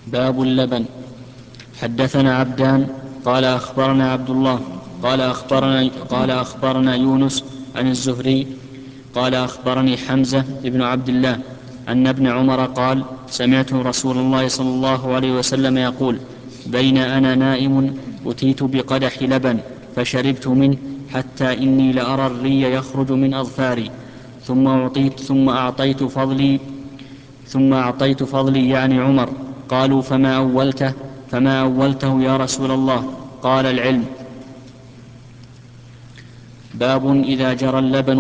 باب اللبن. حدثنا عبدان قال أخبرنا عبد الله قال أخبرنا يونس عن الزهري قال أخبرني حمزة بن عبد الله أن ابن عمر قال سمعت رسول الله صلى الله عليه وسلم يقول بين أنا نائم أتيت بقدح لبن فشربت منه حتى إني لأرى الري يخرج من أظفاري ثم أعطيت فضلي يعني عمر. قالوا فما أولته يا رسول الله؟ قال العلم. باب إذا جرى اللبن